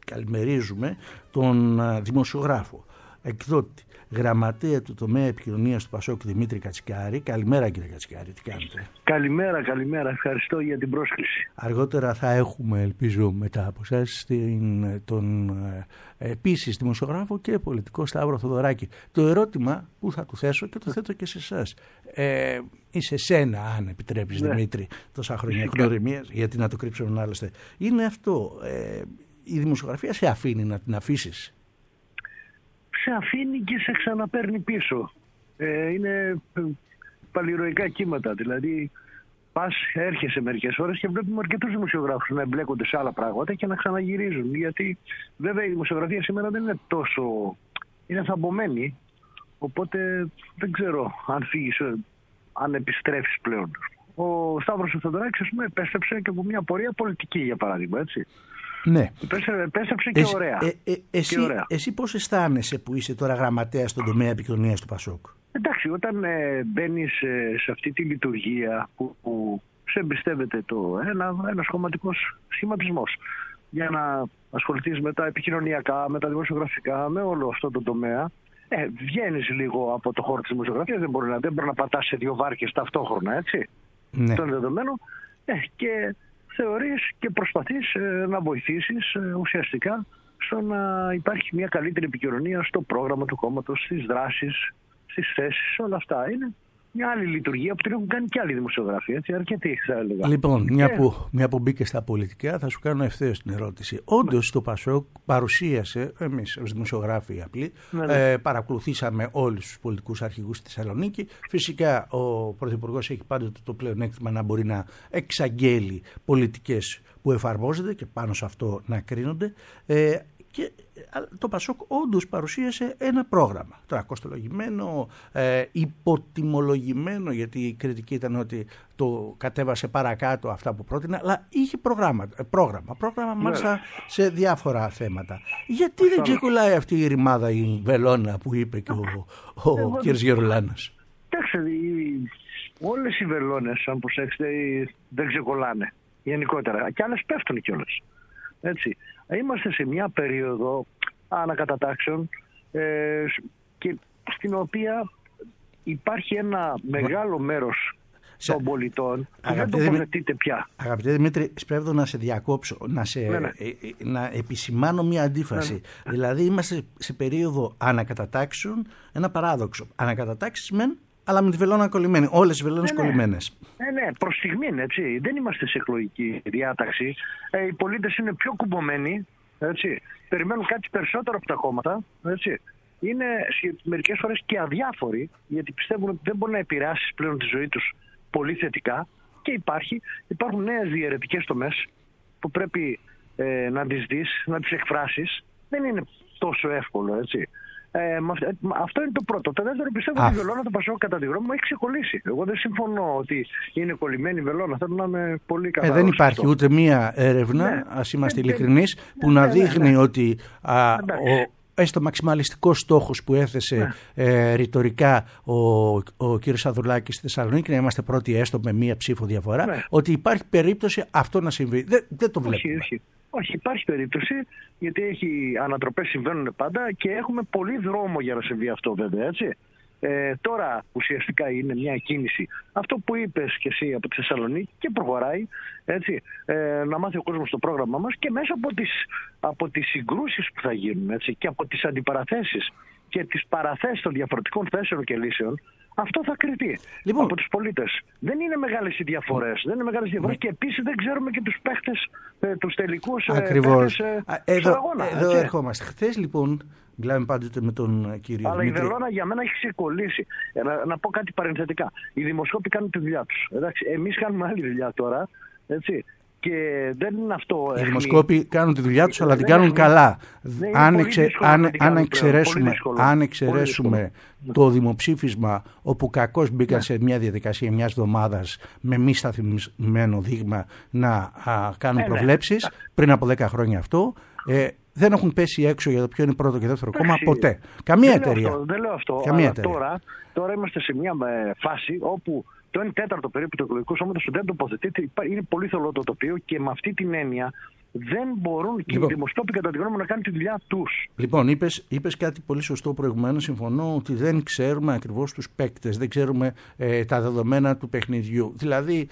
καλημερίζουμε τον δημοσιογράφο, εκδότη, γραμματέα του τομέα επικοινωνίας του Πασόκ Δημήτρη Κατσικάρη. Καλημέρα κύριε Κατσικάρη, τι κάνετε? Καλημέρα, ευχαριστώ για την πρόσκληση. Αργότερα θα έχουμε, ελπίζω μετά από εσάς, τον επίσης δημοσιογράφο και πολιτικό Σταύρο Θοδωράκη. Το ερώτημα που θα του θέσω και το θέτω και σε εσάς, ή σε σένα αν επιτρέπεις, ναι, Δημήτρη, τόσα χρόνια γνωριμίας, γιατί να το κρύψουμε άλλωστε, είναι αυτό, η δημοσιογραφία σε αφήνει να την αφήσεις? Σε αφήνει και σε ξαναπαίρνει πίσω. Είναι παλιροϊκά κύματα. Δηλαδή, έρχεσαι μερικές ώρες και βλέπουμε αρκετούς δημοσιογράφους να εμπλέκονται σε άλλα πράγματα και να ξαναγυρίζουν. Γιατί, βέβαια, η δημοσιογραφία σήμερα δεν είναι τόσο. Είναι θαμπομένη. Οπότε δεν ξέρω αν φύγεις, αν επιστρέφεις πλέον. Ο Σταύρος ο Θοδωράκης, ας πούμε, επέστρεψε και από μια πορεία πολιτική, για παράδειγμα, έτσι. Ναι. Επέστρεψε και ωραία. Εσύ πώς αισθάνεσαι που είσαι τώρα γραμματέας στον τομέα επικοινωνίας του Πασόκ? Εντάξει, όταν μπαίνεις σε αυτή τη λειτουργία που σε εμπιστεύεται ένας κομματικός σχηματισμός για να ασχοληθείς με τα επικοινωνιακά, με τα δημοσιογραφικά, με όλο αυτό το τομέα, βγαίνεις λίγο από το χώρο της δημοσιογραφίας, δεν μπορεί να πατάς σε δύο βάρκες ταυτόχρονα, έτσι. Ναι. Αυτό είναι δεδομένο. Και θεωρείς και προσπαθείς να βοηθήσεις ουσιαστικά στο να υπάρχει μια καλύτερη επικοινωνία στο πρόγραμμα του κόμματος, στις δράσεις, στις θέσεις, όλα αυτά. Είναι μια άλλη λειτουργία που την έχουν κάνει και άλλοι δημοσιογράφοι, έτσι, αρκετοί θα έλεγα. Λοιπόν, μια που μπήκε στα πολιτικά, θα σου κάνω ευθέως την ερώτηση. Όντως το Πασόκ παρουσίασε, εμείς ως δημοσιογράφοι απλοί, παρακολουθήσαμε όλους τους πολιτικούς αρχηγούς στη Θεσσαλονίκη. Φυσικά ο Πρωθυπουργός έχει πάντοτε το πλεονέκτημα να μπορεί να εξαγγέλει πολιτικές που εφαρμόζονται και πάνω σε αυτό να κρίνονται. Και το Πασόκ όντως παρουσίασε ένα πρόγραμμα. Τώρα κοστολογημένο, υποτιμολογημένο, γιατί η κριτική ήταν ότι το κατέβασε παρακάτω αυτά που πρότεινε, αλλά είχε πρόγραμμα μάλιστα σε διάφορα θέματα. Γιατί δεν ξεκολλάει αυτή η ρημάδα, η βελόνα που είπε και ο κ. Γερουλάνος? Εντάξει, όλες οι βελόνες, αν προσέξετε, δεν ξεκολλάνε γενικότερα. Και άλλες πέφτουν κιόλας. Έτσι. Είμαστε σε μια περίοδο ανακατατάξεων και στην οποία υπάρχει ένα μεγάλο μέρος των πολιτών που δεν το τοποθετείται πια. Αγαπητέ Δημήτρη, σπέβδω να σε διακόψω, να επισημάνω μια αντίφαση. Δηλαδή είμαστε σε περίοδο ανακατατάξεων, ένα παράδοξο. Ανακατατάξεις μεν, αλλά με τη βελόνα κολλημένη. Όλες οι βελόνες κολλημένες. Ναι, προς στιγμήν, έτσι. Δεν είμαστε σε εκλογική διάταξη. Οι πολίτες είναι πιο κουμπωμένοι, έτσι. Περιμένουν κάτι περισσότερο από τα κόμματα, έτσι. Είναι μερικές φορές και αδιάφοροι, γιατί πιστεύουν ότι δεν μπορεί να επηρεάσει πλέον τη ζωή τους πολύ θετικά. Και υπάρχουν νέες διαιρετικές τομές που πρέπει να τις δεις, να τις εκφράσεις. Δεν είναι τόσο εύκολο, έτσι. Αυτό είναι το πρώτο. Το δεύτερο, πιστεύω ότι η βελόνα του Πασόκ, κατά τη γνώμη μου, έχει ξεκολλήσει. Εγώ δεν συμφωνώ ότι είναι κολλημένη η βελόνα. Θέλω να είμαι πολύ καθαρός. Δεν υπάρχει ούτε μία έρευνα, ας είμαστε ειλικρινείς, που να δείχνει ότι έστω μαξιμαλιστικός στόχος που έθεσε ρητορικά ο κ. Σαδουλάκης στη Θεσσαλονίκη, να είμαστε πρώτοι έστω με μία ψήφο διαφορά, ότι υπάρχει περίπτωση αυτό να συμβεί. Δεν το βλέπουμε. Όχι, υπάρχει περίπτωση, γιατί ανατροπές συμβαίνουν πάντα και έχουμε πολύ δρόμο για να συμβεί αυτό, βέβαια, έτσι. Τώρα ουσιαστικά είναι μια κίνηση. Αυτό που είπες και εσύ από τη Θεσσαλονίκη και προχωράει, έτσι, να μάθει ο κόσμος το πρόγραμμά μας και μέσα από τις συγκρούσεις που θα γίνουν, έτσι, και από τις αντιπαραθέσεις και τις παραθέσεις των διαφορετικών θέσεων και λύσεων, αυτό θα κριθεί από τους πολίτες. Δεν είναι μεγάλες οι διαφορές. Και επίσης δεν ξέρουμε και τους παίχτες, τους τελικούς ακριβώς. Στον αγώνα. Εδώ ερχόμαστε. Χθες λοιπόν, μιλάμε πάντοτε με τον κύριο Αλλά Δημήτρη. Η βελόνα για μένα έχει ξεκολλήσει. Να πω κάτι παρενθετικά. Οι δημοσιογράφοι κάνουν τη δουλειά τους. Εμείς κάνουμε άλλη δουλειά τώρα. Έτσι. Και δεν είναι αυτό. Οι δημοσκόποι κάνουν τη δουλειά τους, αλλά την κάνουν καλά. Αν εξαιρέσουμε το δημοψήφισμα, όπου κακώς μπήκαν σε μια διαδικασία μιας εβδομάδας με μη σταθμισμένο δείγμα να κάνουν προβλέψεις, πριν από 10 χρόνια αυτό, δεν έχουν πέσει έξω για το ποιο είναι πρώτο και δεύτερο κόμμα ποτέ. Καμία εταιρεία. Δεν λέω αυτό. Τώρα είμαστε σε μια φάση όπου το 1/4 περίπου του εκλογικού σώματος δεν τοποθετείται. Είναι πολύ θολό το τοπίο και με αυτή την έννοια δεν μπορούν και οι δημοσκόποι, κατά τη γνώμη μου, να κάνουν τη δουλειά τους. Λοιπόν, είπες κάτι πολύ σωστό προηγουμένως. Συμφωνώ ότι δεν ξέρουμε ακριβώς τους παίκτες, δεν ξέρουμε τα δεδομένα του παιχνιδιού. Δηλαδή,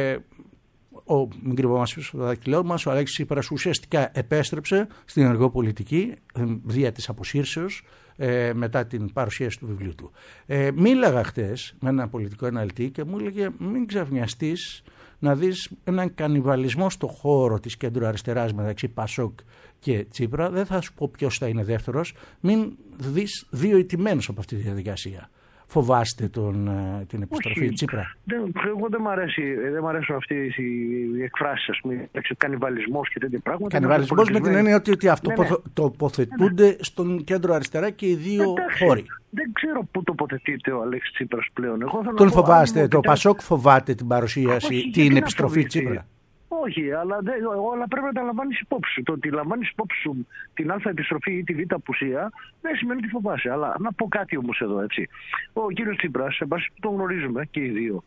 μην κρυβόμαστε στο δάχτυλό μας, ο Αλέξης Τσίπρας ουσιαστικά επέστρεψε στην ενεργό πολιτική δια της αποσύρσεως μετά την παρουσίαση του βιβλίου του. Μίλαγα χτες με έναν πολιτικό αναλυτή και μου έλεγε μην ξαφνιαστείς να δεις έναν κανιβαλισμό στο χώρο της κέντρου αριστεράς μεταξύ Πασόκ και Τσίπρα. Δεν θα σου πω ποιος θα είναι δεύτερος. Μην δεις δύο ηττημένους από αυτή τη διαδικασία. Φοβάστε την επιστροφή Τσίπρα? Εγώ δεν μ' αρέσουν αυτές οι εκφράσεις, ας πούμε, κανιβαλισμός και τέτοια πράγματα. Κανιβαλισμός με την έννοια ότι αυτό τοποθετούνται στον κέντρο αριστερά και οι δύο χώροι. Δεν ξέρω πού τοποθετείται ο Αλέξης Τσίπρας πλέον. Τον φοβάστε? Το Πασόκ φοβάται την παρουσίαση, την επιστροφή Τσίπρα? Όχι, αλλά πρέπει να τα λαμβάνεις υπόψη σου. Το ότι λαμβάνεις υπόψη σου την α επιστροφή ή τη β απουσία δεν σημαίνει ότι φοβάσαι. Αλλά να πω κάτι όμως εδώ, έτσι. Ο κύριος Τσίπρας, τον γνωρίζουμε και οι δύο.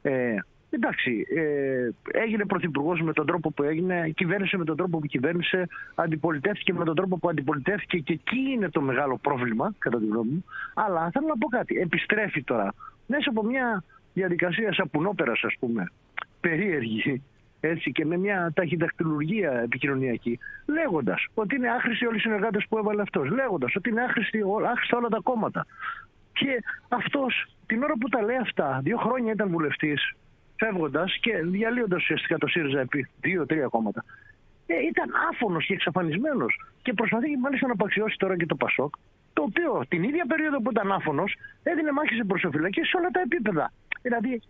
Εντάξει, έγινε πρωθυπουργός με τον τρόπο που έγινε, κυβέρνησε με τον τρόπο που κυβέρνησε, αντιπολιτεύτηκε με τον τρόπο που αντιπολιτεύτηκε και εκεί είναι το μεγάλο πρόβλημα, κατά τη γνώμη μου. Αλλά θέλω να πω κάτι. Επιστρέφει τώρα μέσα από μια διαδικασία σαπουνόπερας, ας πούμε, περίεργη. Έτσι, και με μια ταχυδακτηλουργία επικοινωνιακή, λέγοντας ότι είναι άχρηστοι όλοι οι συνεργάτες που έβαλε αυτός, λέγοντας ότι είναι άχρηστοι όλα τα κόμματα. Και αυτός την ώρα που τα λέει αυτά, 2 χρόνια ήταν βουλευτής, φεύγοντας και διαλύοντας ουσιαστικά το ΣΥΡΙΖΑ επί 2-3 κόμματα, ήταν άφωνος και εξαφανισμένος. Και προσπαθεί μάλιστα να απαξιώσει τώρα και το Πασόκ, το οποίο την ίδια περίοδο που ήταν άφωνος έδινε μάχη σε προσωπηλακές σε όλα τα επίπεδα. Δηλαδή,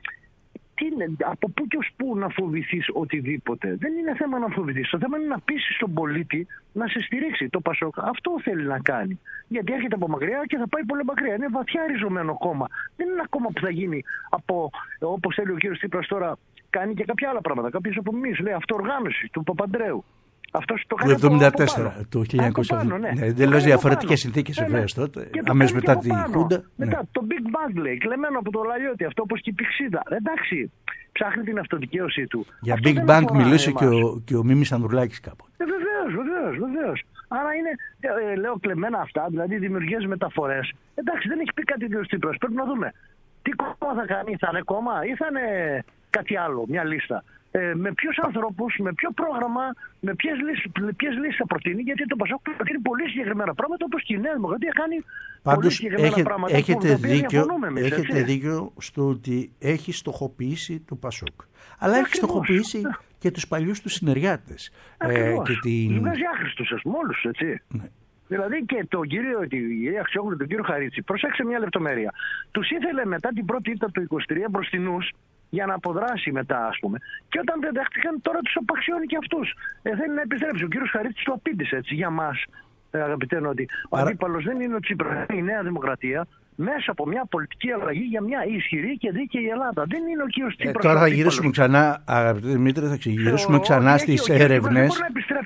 από πού και ως πού να φοβηθείς οτιδήποτε? Δεν είναι θέμα να φοβηθείς. Το θέμα είναι να πείσεις τον πολίτη να σε στηρίξει. Το Πασόκ αυτό θέλει να κάνει. Γιατί έρχεται από μακριά και θα πάει πολύ μακριά. Είναι βαθιά ριζωμένο κόμμα. Δεν είναι ένα κόμμα που θα γίνει από, όπως θέλει ο κύριος Τσίπρας τώρα, κάνει και κάποια άλλα πράγματα. Κάποιες απομιμήσεις, λέει αυτοοργάνωση του Παπαντρέου. Αυτός το κάνει το 1974, το 1970. Εντελώς διαφορετικές συνθήκες βεβαίως τότε, αμέσως μετά τη Χούντα. Μετά το Big Bang, λέει, κλεμμένο από το Λαλιώτη, αυτό όπως και η Πηξίδα. Εντάξει, ψάχνει την αυτοδικαίωσή του. Για Big Bang μιλούσε και ο Μίμης Ανδρουλάκης κάποτε. Βεβαίως. Άρα είναι, λέω, κλεμμένα αυτά, δηλαδή δημιουργίες μεταφορές. Εντάξει, δεν έχει πει κάτι ο Τσίπρας. Πρέπει να δούμε τι κόμμα θα κάνει, θα είναι κόμμα ή θα είναι κάτι άλλο, μια λίστα. Με ποιους ανθρώπους, με ποιο πρόγραμμα, με ποιες λύσεις θα προτείνει, γιατί το Πασόκ προτείνει πολύ συγκεκριμένα πράγματα, όπως και η Νέα Δημοκρατία κάνει πολύ συγκεκριμένα πράγματα. Έχετε δίκιο στο ότι έχει στοχοποιήσει το Πασόκ. Αλλά έχει στοχοποιήσει και τους παλιούς του συνεργάτες. Τους βγάζει άχρηστους, ας πούμε, όλους, έτσι. Ναι. Δηλαδή και τον κύριο Αξιόγλου, τον κύριο Χαρίτση, προσέξτε μια λεπτομέρεια. Τους ήθελε μετά την πρώτη ήττα του 23 μπροστινούς για να αποδράσει μετά, ας πούμε. Και όταν δεν δέχτηκαν, τώρα τους απαξιώνει και αυτούς. Θέλει να επιστρέψει. Ο κύριος Χαρίτσης το απήντησε, έτσι, για μας, αγαπητέ Νότι. Ο αντίπαλος δεν είναι ο Τσίπρας, είναι η Νέα Δημοκρατία, μέσα από μια πολιτική αλλαγή για μια ισχυρή και δίκαιη Ελλάδα. Δεν είναι ο κύριος Τσίπρας. Τώρα θα γυρίσουμε ξανά, αγαπητέ Δημήτρη, θα γυρίσουμε ξανά στις έρευνες.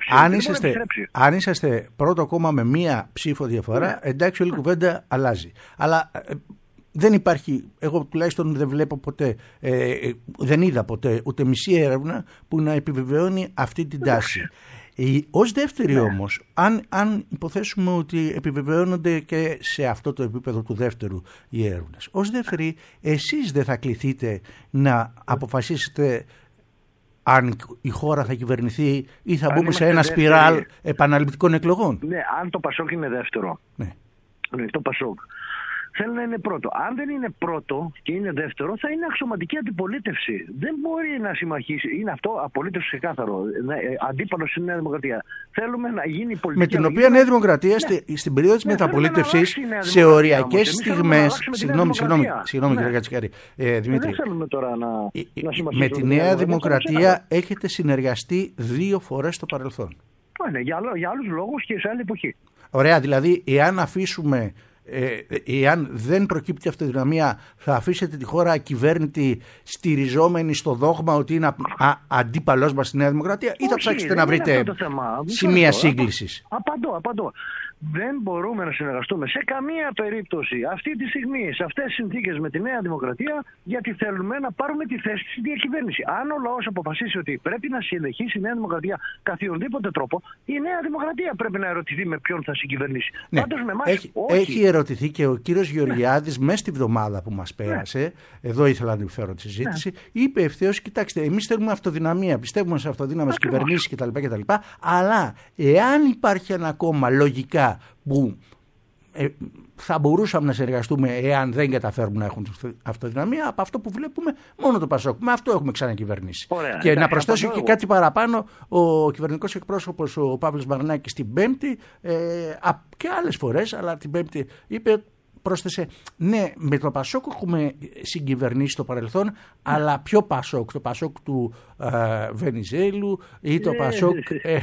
Αν είσαστε πρώτο κόμμα με μία ψήφο διαφορά, εντάξει, όλη η κουβέντα αλλάζει. Αλλά δεν υπάρχει, εγώ τουλάχιστον δεν βλέπω ποτέ, δεν είδα ποτέ ούτε μισή έρευνα που να επιβεβαιώνει αυτή την τάση. Ως δεύτερη όμως, αν υποθέσουμε ότι επιβεβαιώνονται και σε αυτό το επίπεδο του δεύτερου οι έρευνες, ως δεύτερη εσείς δεν θα κληθείτε να αποφασίσετε αν η χώρα θα κυβερνηθεί ή θα μπούμε σε ένα σπιράλ επαναληπτικών εκλογών? Ναι, αν το Πασόκ είναι δεύτερο. Ναι. Το Πασόκ θέλει να είναι πρώτο. Αν δεν είναι πρώτο και είναι δεύτερο, θα είναι αξιωματική αντιπολίτευση. Δεν μπορεί να συμμαχίσει. Είναι αυτό απολύτως ξεκάθαρο. Αντίπαλος στην Νέα Δημοκρατία. Θέλουμε να γίνει πολιτική. Με την οποία Νέα Δημοκρατία στην περίοδο της μεταπολίτευσης σε οριακές στιγμές. Συγγνώμη, κύριε Κατσικάρη. Δημήτρη. Δεν θέλουμε τώρα να με τη Νέα Δημοκρατία έχετε συνεργαστεί 2 φορές στο παρελθόν. Ναι, για άλλους λόγους και σε άλλη εποχή. Ωραία, δηλαδή, εάν αφήσουμε εάν δεν προκύπτει αυτοδυναμία, θα αφήσετε τη χώρα ακυβέρνητη, στηριζόμενη στο δόγμα ότι είναι αντίπαλός μας στη Νέα Δημοκρατία, ή θα ψάξετε να βρείτε σημεία σύγκλησης? Απαντώ. Δεν μπορούμε να συνεργαστούμε σε καμία περίπτωση αυτή τη στιγμή, σε αυτές τις συνθήκες με τη Νέα Δημοκρατία, γιατί θέλουμε να πάρουμε τη θέση στη διακυβέρνηση. Αν ο λαός αποφασίσει ότι πρέπει να συνεχίσει η Νέα Δημοκρατία καθιονδήποτε τρόπο, η Νέα Δημοκρατία πρέπει να ερωτηθεί με ποιον θα συγκυβερνήσει. Ναι. Πάντως με εμάς, έχει ερωτηθεί και ο κύριος Γεωργιάδης μέσα στη βδομάδα που μας πέρασε, εδώ ήθελα να φέρω τη συζήτηση, είπε ευθέως: κοιτάξτε, εμείς θέλουμε αυτοδυναμία, πιστεύουμε σε αυτοδύναμες κυβερνήσεις κτλ. Αλλά εάν υπάρχει ένα κόμμα λογικά που θα μπορούσαμε να συνεργαστούμε εάν δεν καταφέρουμε να έχουν αυτοδυναμία, από αυτό που βλέπουμε μόνο το ΠΑΣΟΚ. Με αυτό έχουμε ξανακυβερνήσει. Και να προσθέσω και κάτι παραπάνω, ο κυβερνητικός εκπρόσωπος ο Παύλος Μαρινάκης την Πέμπτη και άλλες φορές, αλλά την Πέμπτη είπε, πρόσθεσε: ναι, με το ΠΑΣΟΚ έχουμε συγκυβερνήσει στο παρελθόν, αλλά ποιο ΠΑΣΟΚ? Το ΠΑΣΟΚ του Βενιζέλου ή το ΠΑΣΟΚ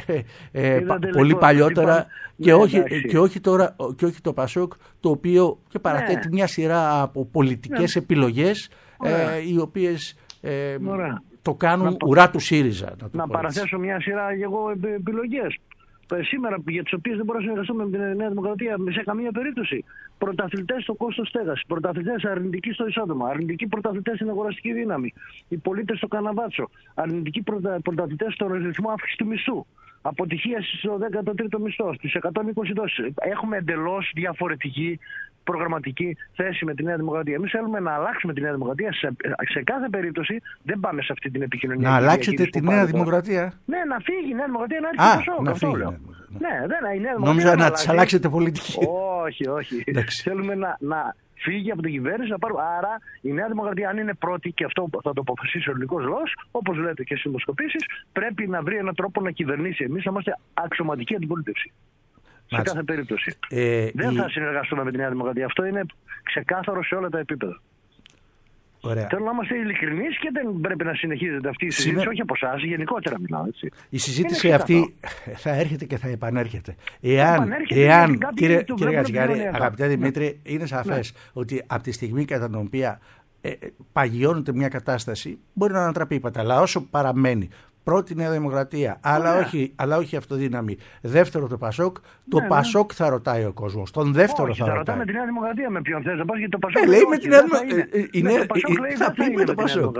πολύ παλιότερα, και όχι το ΠΑΣΟΚ το οποίο και παραθέτει μια σειρά από πολιτικές επιλογές οι οποίες το κάνουν ουρά του ΣΥΡΙΖΑ. Να παραθέσω μια σειρά επιλογές σήμερα, για τις οποίες δεν μπορούμε να συνεργαστούμε με την Νέα Δημοκρατία σε καμία περίπτωση. Πρωταθλητές στο κόστος στέγασης, πρωταθλητές αρνητικοί στο εισόδημα, αρνητικοί πρωταθλητές στην αγοραστική δύναμη, οι πολίτες στο καναβάτσο, αρνητικοί πρωταθλητές στον ρυθμό αύξηση του μισθού, αποτυχία στο 13ο μισθό, στις 120 δόσεις. Έχουμε εντελώς διαφορετική προγραμματική θέση με τη Νέα Δημοκρατία. Εμείς θέλουμε να αλλάξουμε τη Νέα Δημοκρατία σε κάθε περίπτωση. Δεν πάμε σε αυτή την επικοινωνία. Να αλλάξετε τη Νέα Δημοκρατία? Ναι, να φύγει η Νέα Δημοκρατία, να έρθει στο ΠΑΣΟΚ. Να φύγει. Νόμιζα να της αλλάξετε πολιτική. Όχι. Θέλουμε να φύγει από την κυβέρνηση, να πάρουμε. Άρα η Νέα Δημοκρατία, αν είναι πρώτη, και αυτό θα το αποφασίσει ο ελληνικός λαός, όπως λέτε και στις δημοσκοπήσεις, πρέπει να βρει έναν τρόπο να κυβερνήσει. Εμείς θα είμαστε αξιωματική αντιπολίτευση. Σε κάθε περίπτωση. Δεν θα συνεργαστούμε με τη Νέα Δημοκρατία. Αυτό είναι ξεκάθαρο σε όλα τα επίπεδα. Ωραία. Θέλω να είμαστε ειλικρινείς και δεν πρέπει να συνεχίζεται αυτή η συζήτηση, όχι από εσάς, γενικότερα μιλάω. Έτσι. Η συζήτηση αυτή θα έρχεται και θα επανέρχεται. Εάν κύριε Γατζικάρη, αγαπητέ Δημήτρη, είναι σαφές ότι από τη στιγμή κατά την οποία παγιώνεται μια κατάσταση μπορεί να ανατραπεί η παταλά, όσο παραμένει πρώτη Νέα Δημοκρατία, αλλά όχι αυτοδύναμη. Δεύτερο το ΠΑΣΟΚ. Το ΠΑΣΟΚ θα ρωτάει ο κόσμος. Τον δεύτερο θα ρωτάει. Ρωτάμε τη Νέα Δημοκρατία με ποιον θες να πας, γιατί το ΠΑΣΟΚ λέει με τη Νέα Δημοκρατία. Θα πει με το ΠΑΣΟΚ.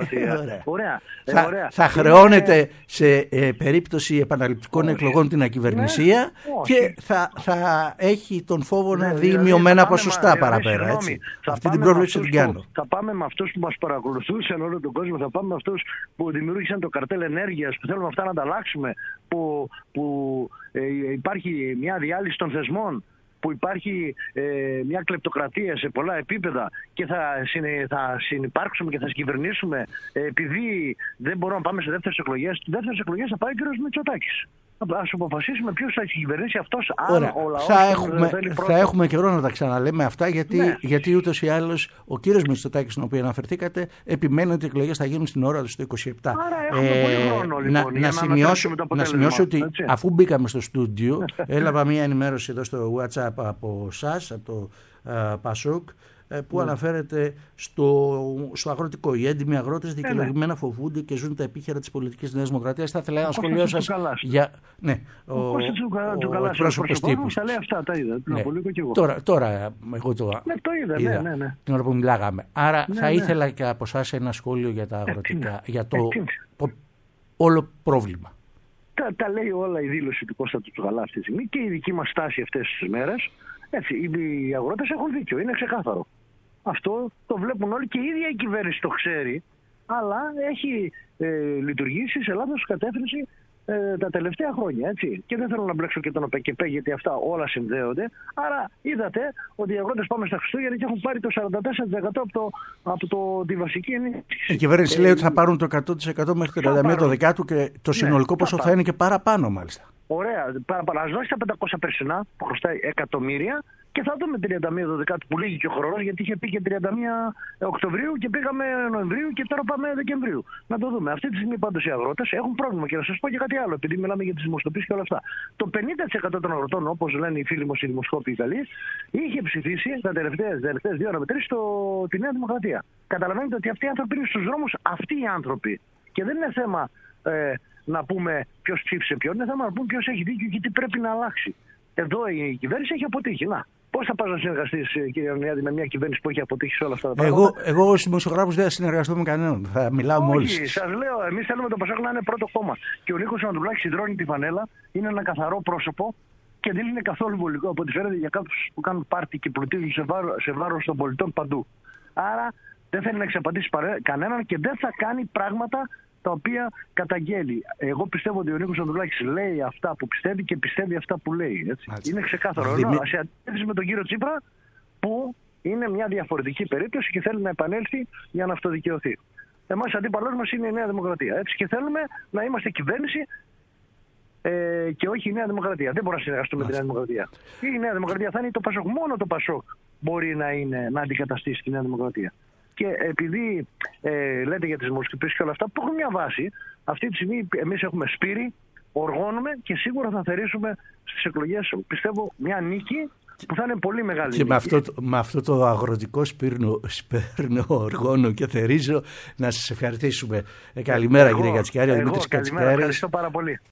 Θα χρεώνεται σε περίπτωση επαναληπτικών εκλογών την ακυβερνησία και θα έχει τον φόβο να δει μειωμένα ποσοστά παραπέρα. Αυτή την πρόβλεψη την κάνω. Θα πάμε με αυτούς που μας παρακολουθούσαν όλο τον κόσμο, θα πάμε με αυτούς που δημιούργησαν το καρτέλ ενέργειας, που θέλουμε αυτά να τα αλλάξουμε, που υπάρχει μια διάλυση των θεσμών, που υπάρχει μια κλεπτοκρατία σε πολλά επίπεδα και θα συνυπάρξουμε και θα κυβερνήσουμε επειδή δεν μπορούμε να πάμε σε δεύτερες εκλογές. Δεύτερες εκλογές θα πάει ο κ. Μητσοτάκης. Ας αποφασίσουμε ποιος θα κυβερνήσει αυτός, αν ο λαός θα έχουμε καιρό να τα ξαναλέμε αυτά, γιατί ούτως ή άλλως ο κύριος Μητσοτάκης, στον οποίο αναφερθήκατε, επιμένει ότι οι εκλογές θα γίνουν στην ώρα του το 2027. Άρα έχουμε πολύ χρόνο, λοιπόν, να σημειώσω ότι αφού μπήκαμε στο στούντιο, έλαβα μία ενημέρωση εδώ στο WhatsApp από εσάς, από το ΠΑΣΟΚ, που αναφέρεται στο αγροτικό. Οι έντιμοι αγρότες δικαιολογημένα φοβούνται και ζουν τα επίχειρα της πολιτικής Νέας Δημοκρατίας. Θα ήθελα ένα σχολείο σας για. Ναι, ο εκπρόσωπος τύπου. Θα λέει αυτά, τα είδα. Τώρα, εγώ το είδα την ώρα που μιλάγαμε. Άρα θα ήθελα και από εσάς ένα σχόλιο για τα αγροτικά, για το όλο πρόβλημα. Τα λέει όλα η δήλωση του Κώστα του Τσουκαλά αυτή τη στιγμή και η δική μας στάση αυτές τις μέρες. Έτσι, οι αγρότες έχουν δίκιο, είναι ξεκάθαρο. Αυτό το βλέπουν όλοι και η ίδια η κυβέρνηση το ξέρει, αλλά έχει λειτουργήσει σε λάθος κατεύθυνση τα τελευταία χρόνια. Έτσι. Και δεν θέλω να μπλέξω και τον ΟΠΕΚΕΠΕ, γιατί αυτά όλα συνδέονται. Άρα είδατε ότι οι αγρότες πάμε στα Χριστούγεννα και έχουν πάρει το 44% από τη βασική ενίσχυση. Η κυβέρνηση λέει ότι θα πάρουν το 100% μέχρι το 31 το δεκάτου και το συνολικό ποσό θα είναι και παραπάνω μάλιστα. Ωραία, ας δώσει τα 500 περσινά που χρωστάει εκατομμύρια και θα δούμε 31 που λύγει και ο χρόνος, γιατί είχε πει και 31 Οκτωβρίου και πήγαμε Νοεμβρίου και τώρα πάμε Δεκεμβρίου. Να το δούμε. Αυτή τη στιγμή πάντως οι αγρότες έχουν πρόβλημα και να σας πω και κάτι άλλο, επειδή μιλάμε για τις δημοσκοπήσεις και όλα αυτά. Το 50% των αγροτών, όπως λένε οι φίλοι μου οι δημοσκόποι Ιταλοί, είχε ψηφίσει τα τελευταίες 2 ώρα με 3 τη Νέα Δημοκρατία. Καταλαβαίνετε ότι αυτοί οι άνθρωποι είναι στους δρόμους, αυτοί οι άνθρωποι. Και δεν είναι θέμα να πούμε ποιος ψήφισε ποιον, είναι θέμα να πούμε ποιος έχει δίκιο και τι πρέπει να αλλάξει. Εδώ η κυβέρνηση έχει αποτύχει. Να, πώς θα πας να συνεργαστείς, κύριε Ιωνιάδη, με μια κυβέρνηση που έχει αποτύχει σε όλα αυτά τα πράγματα? Εγώ ως δημοσιογράφος δεν θα συνεργαστώ με κανέναν. Θα μιλάω με όλους. Όχι, σας λέω, εμείς θέλουμε το Πασόκ να είναι πρώτο κόμμα. Και ο Νίκος Ανδρουλάκης συντρώνει τη φανέλα, είναι ένα καθαρό πρόσωπο και δεν είναι καθόλου βολικό από ό,τι φαίνεται για κάποιους που κάνουν πάρτι και πλουτίζουν σε βάρος των πολιτών παντού. Άρα δεν θέλει να εξαπατήσει κανέναν και δεν θα κάνει πράγματα τα οποία καταγγέλει. Εγώ πιστεύω ότι ο Νίκος Ανδρουλάκης λέει αυτά που πιστεύει και πιστεύει αυτά που λέει. Έτσι. Είναι ξεκάθαρο. Σε αντίθεση με τον κύριο Τσίπρα, που είναι μια διαφορετική περίπτωση και θέλει να επανέλθει για να αυτοδικαιωθεί. Εμάς αντίπαλός μας είναι η Νέα Δημοκρατία. Έτσι, και θέλουμε να είμαστε κυβέρνηση και όχι η Νέα Δημοκρατία. Δεν μπορούμε να συνεργαστούμε με τη Νέα Δημοκρατία. Η Νέα Δημοκρατία θα είναι το Πασόκ. Μόνο το Πασόκ μπορεί να αντικαταστήσει τη Νέα Δημοκρατία. Και επειδή λέτε για τις δημοσκοπήσεις και όλα αυτά που έχουν μια βάση, αυτή τη στιγμή εμείς έχουμε σπείρι, οργώνουμε και σίγουρα θα θερήσουμε στις εκλογές, πιστεύω, μια νίκη που θα είναι πολύ μεγάλη. Και με αυτό το αγροτικό σπέρνω, οργώνω και θερίζω να σας ευχαριστήσουμε. Καλημέρα κύριε Κατσικάρη. Καλημέρα, ευχαριστώ πάρα πολύ.